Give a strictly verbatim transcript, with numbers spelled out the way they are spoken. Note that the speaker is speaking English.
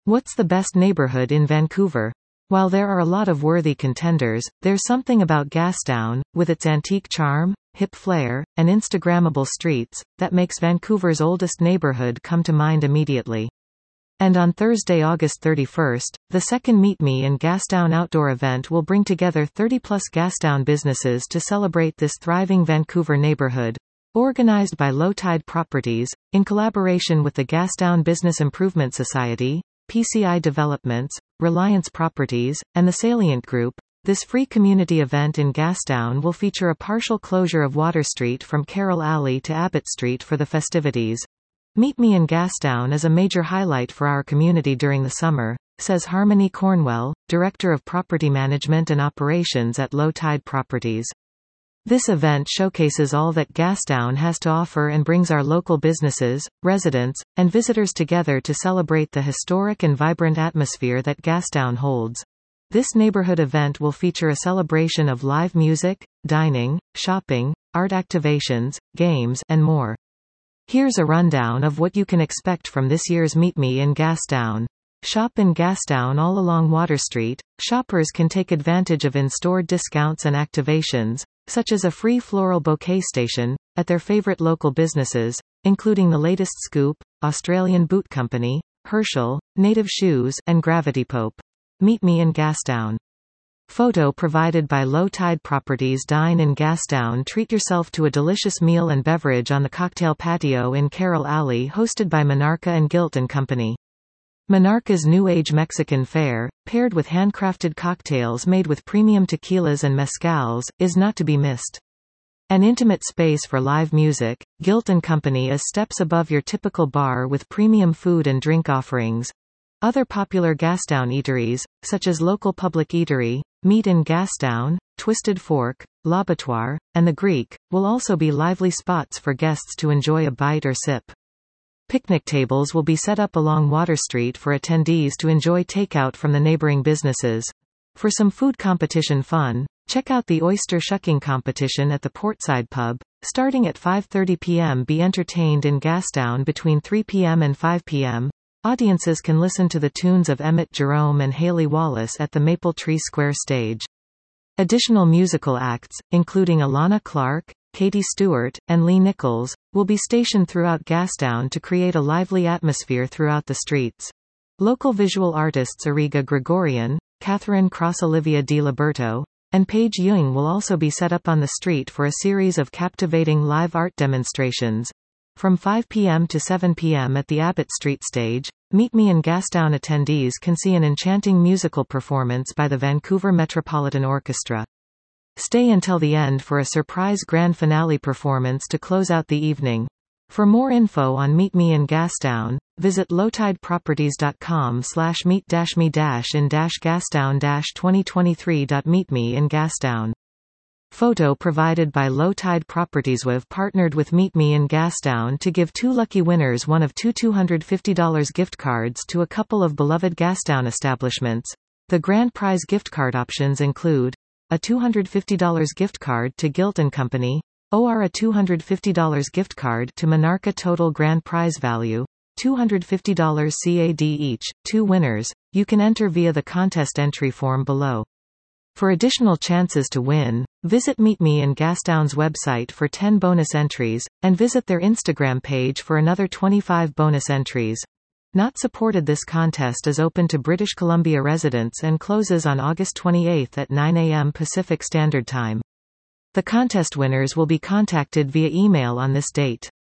What's the best neighborhood in Vancouver? While there are a lot of worthy contenders, there's something about Gastown, with its antique charm, hip flair, and Instagrammable streets, that makes Vancouver's oldest neighborhood come to mind immediately. And on Thursday, August thirty-first, the second Meet Me in Gastown outdoor event will bring together thirty plus Gastown businesses to celebrate this thriving Vancouver neighborhood. Organized by Low Tide Properties, in collaboration with the Gastown Business Improvement Society, P C I Developments, Reliance Properties, and the Salient Group, this free community event in Gastown will feature a partial closure of Water Street from Carroll Alley to Abbott Street for the festivities. Meet Me in Gastown is a major highlight for our community during the summer, says Harmony Cornwell, Director of Property Management and Operations at Low Tide Properties. This event showcases all that Gastown has to offer and brings our local businesses, residents, and visitors together to celebrate the historic and vibrant atmosphere that Gastown holds. This neighborhood event will feature a celebration of live music, dining, shopping, art activations, games, and more. Here's a rundown of what you can expect from this year's Meet Me in Gastown. Shop in Gastown all along Water Street. Shoppers can take advantage of in-store discounts and activations, such as a free floral bouquet station, at their favorite local businesses, including the latest Scoop, Australian Boot Company, Herschel, Native Shoes, and Gravity Pope. Meet Me in Gastown. Photo provided by Low Tide Properties. Dine in Gastown. Treat yourself to a delicious meal and beverage on the cocktail patio in Carroll Alley, hosted by Monarca and Gilt and Company. Monarca's New Age Mexican fare, paired with handcrafted cocktails made with premium tequilas and mezcals, is not to be missed. An intimate space for live music, Gilt and Company is steps above your typical bar with premium food and drink offerings. Other popular Gastown eateries, such as local Public Eatery, Meet in Gastown, Twisted Fork, L'Abattoir, and The Greek, will also be lively spots for guests to enjoy a bite or sip. Picnic tables will be set up along Water Street for attendees to enjoy takeout from the neighboring businesses. For some food competition fun, check out the oyster shucking competition at the Portside Pub, starting at five thirty p m Be entertained in Gastown between three p m and five p m Audiences can listen to the tunes of Emmett Jerome and Haley Wallace at the Maple Tree Square stage. Additional musical acts, including Alana Clark, Katie Stewart, and Lee Nichols, will be stationed throughout Gastown to create a lively atmosphere throughout the streets. Local visual artists Ariga Gregorian, Catherine Cross, Olivia Di Liberto, and Paige Young will also be set up on the street for a series of captivating live art demonstrations. From five p m to seven p m at the Abbott Street stage, Meet Me in Gastown attendees can see an enchanting musical performance by the Vancouver Metropolitan Orchestra. Stay until the end for a surprise grand finale performance to close out the evening. For more info on Meet Me in Gastown, visit lowtideproperties.com slash meet dash me dash in dash gastown dash twenty twenty-three. Meet Me in Gastown. Photo provided by Low Tide Properties. We've partnered with Meet Me in Gastown to give two lucky winners one of two two hundred fifty dollars gift cards to a couple of beloved Gastown establishments. The grand prize gift card options include a two hundred fifty dollars gift card to Gilt and Company, or a two hundred fifty dollars gift card to Monarca. Total grand prize value, two hundred fifty dollars C A D each. Two winners. You can enter via the contest entry form below. For additional chances to win, visit Meet Me in Gastown's website for ten bonus entries, and visit their Instagram page for another twenty-five bonus entries. Not supported. This contest is open to British Columbia residents and closes on August twenty-eighth at nine a m Pacific Standard Time. The contest winners will be contacted via email on this date.